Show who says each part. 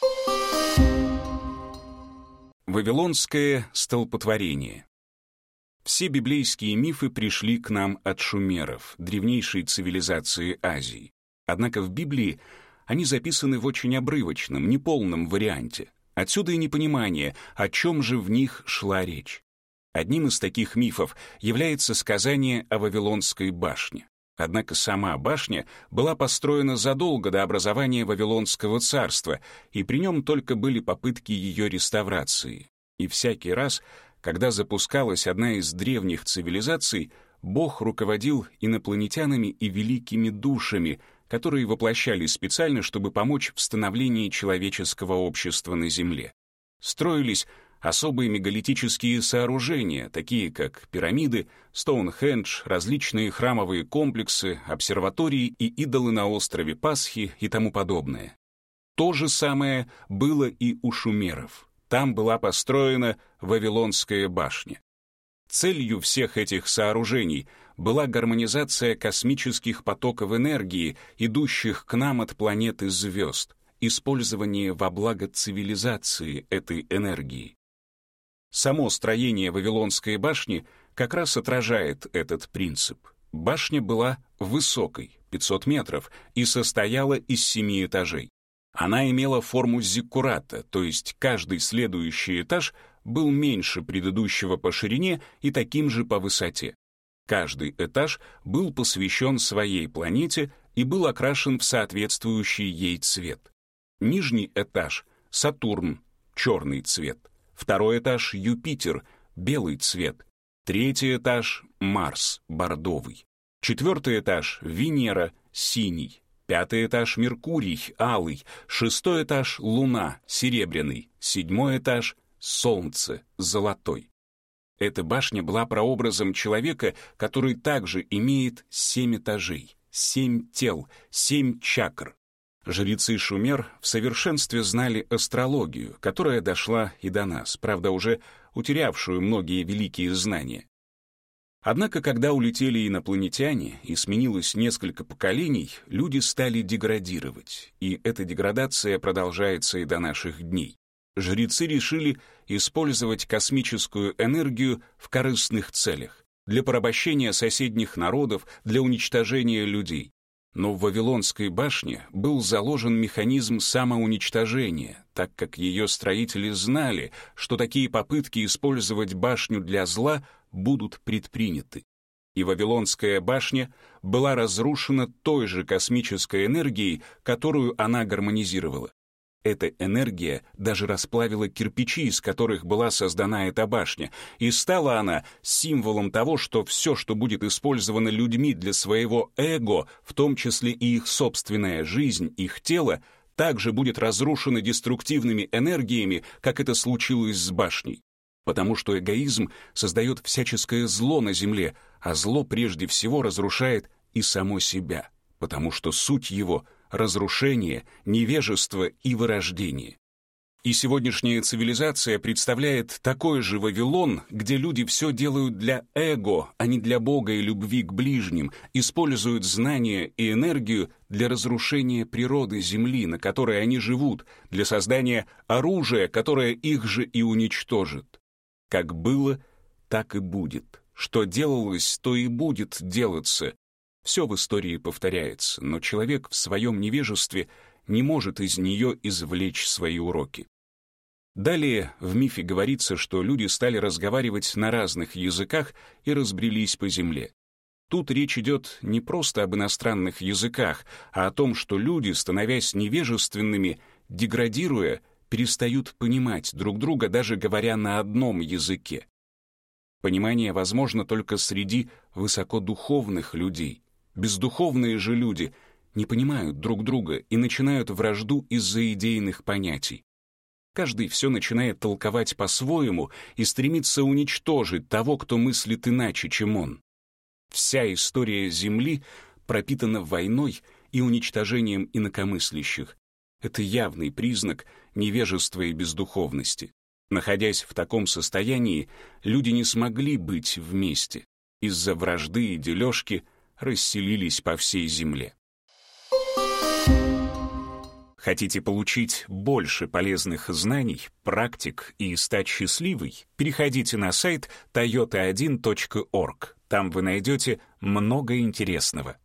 Speaker 1: Вавилонское столпотворение. Все библейские мифы пришли к нам от шумеров, древнейшей цивилизации Азии. Однако в Библии они записаны в очень обрывочном, неполном варианте. Отсюда и непонимание, о чем же в них шла речь. Одним из таких мифов является сказание о Вавилонской башне. Однако сама башня была построена задолго до образования Вавилонского царства, и при нем только были попытки ее реставрации. И всякий раз, когда запускалась одна из древних цивилизаций, Бог руководил инопланетянами и великими душами, которые воплощались специально, чтобы помочь в становлении человеческого общества на Земле. Строились особые мегалитические сооружения, такие как пирамиды, Стоунхендж, различные храмовые комплексы, обсерватории и идолы на острове Пасхи и тому подобное. То же самое было и у шумеров. Там была построена Вавилонская башня. Целью всех этих сооружений была гармонизация космических потоков энергии, идущих к нам от планет и звезд, использование во благо цивилизации этой энергии. Само строение Вавилонской башни как раз отражает этот принцип. Башня была высокой, 500 метров, и состояла из 7 этажей. Она имела форму зиккурата, то есть каждый следующий этаж был меньше предыдущего по ширине и таким же по высоте. Каждый этаж был посвящен своей планете и был окрашен в соответствующий ей цвет. Нижний этаж — Сатурн, черный цвет. Второй этаж — Юпитер, белый цвет. Третий этаж — Марс, бордовый. Четвертый этаж — Венера, синий. Пятый этаж — Меркурий, алый. Шестой этаж — Луна, серебряный. Седьмой этаж — Солнце, золотой. Эта башня была прообразом человека, который также имеет 7 этажей, 7 тел, 7 чакр. Жрецы Шумер в совершенстве знали астрологию, которая дошла и до нас, правда, уже утерявшую многие великие знания. Однако, когда улетели инопланетяне и сменилось несколько поколений, люди стали деградировать, и эта деградация продолжается и до наших дней. Жрецы решили использовать космическую энергию в корыстных целях, для порабощения соседних народов, для уничтожения людей. Но в Вавилонской башне был заложен механизм самоуничтожения, так как ее строители знали, что такие попытки использовать башню для зла будут предприняты. И Вавилонская башня была разрушена той же космической энергией, которую она гармонизировала. Эта энергия даже расплавила кирпичи, из которых была создана эта башня, и стала она символом того, что все, что будет использовано людьми для своего эго, в том числе и их собственная жизнь, их тело, также будет разрушено деструктивными энергиями, как это случилось с башней. Потому что эгоизм создает всяческое зло на земле, а зло прежде всего разрушает и само себя, потому что суть его — разрушение, невежество и вырождение. И сегодняшняя цивилизация представляет такой же Вавилон, где люди все делают для эго, а не для Бога и любви к ближним, используют знания и энергию для разрушения природы Земли, на которой они живут, для создания оружия, которое их же и уничтожит. Как было, так и будет. Что делалось, то и будет делаться. Все в истории повторяется, но человек в своем невежестве не может из нее извлечь свои уроки. Далее в мифе говорится, что люди стали разговаривать на разных языках и разбрелись по земле. Тут речь идет не просто об иностранных языках, а о том, что люди, становясь невежественными, деградируя, перестают понимать друг друга, даже говоря на одном языке. Понимание возможно только среди высокодуховных людей. Бездуховные же люди не понимают друг друга и начинают вражду из-за идейных понятий. Каждый все начинает толковать по-своему и стремится уничтожить того, кто мыслит иначе, чем он. Вся история Земли пропитана войной и уничтожением инакомыслящих. Это явный признак невежества и бездуховности. Находясь в таком состоянии, люди не смогли быть вместе. Из-за вражды и дележки расселились по всей земле. Хотите получить больше полезных знаний, практик и стать счастливой? Переходите на сайт toyota1.org. Там вы найдете много интересного.